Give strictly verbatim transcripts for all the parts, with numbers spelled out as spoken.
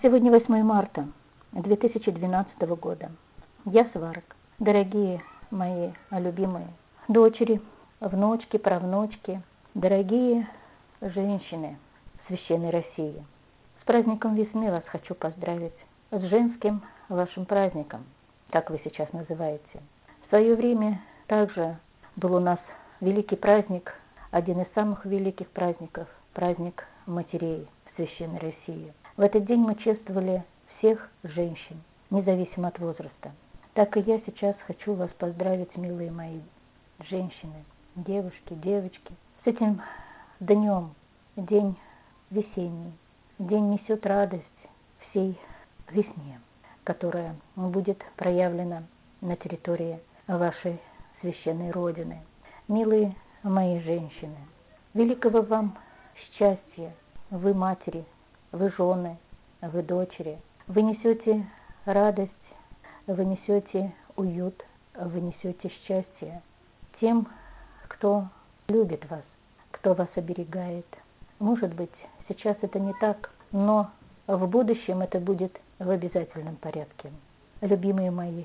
Сегодня восьмое марта две тысячи двенадцатого года. Я Сварог. Дорогие мои любимые дочери, внучки, правнучки, дорогие женщины Священной России. С праздником весны вас хочу поздравить, с женским вашим праздником, как вы сейчас называете. В свое время также был у нас великий праздник, один из самых великих праздников, праздник матерей Священной России. В этот день мы чествовали всех женщин, независимо от возраста. Так и я сейчас хочу вас поздравить, милые мои женщины, девушки, девочки, с этим днем. День весенний, день несет радость всей весне, которая будет проявлена на территории вашей священной Родины. Милые мои женщины, великого вам счастья, вы матери, вы жены, вы дочери, вы несете радость, вы несете уют, вы несете счастье тем, кто любит вас, кто вас оберегает. Может быть, сейчас это не так, но в будущем это будет в обязательном порядке. Любимые мои,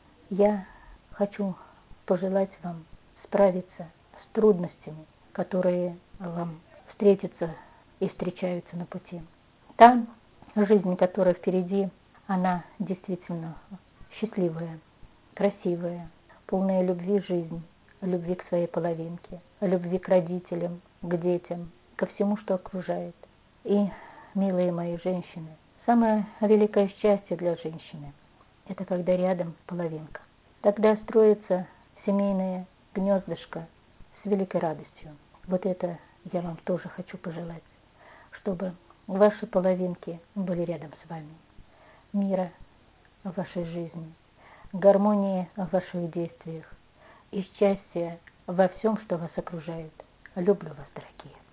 я хочу пожелать вам справиться с трудностями, которые вам встретятся и встречаются на пути. Та жизнь, которая впереди, она действительно счастливая, красивая, полная любви жизнь, любви к своей половинке, любви к родителям, к детям, ко всему, что окружает. И, милые мои женщины, самое великое счастье для женщины – это когда рядом половинка. Тогда строится семейное гнездышко с великой радостью. Вот это я вам тоже хочу пожелать, чтобы ваши половинки были рядом с вами. Мира в вашей жизни, гармонии в ваших действиях и счастья во всем, что вас окружает. Люблю вас, дорогие.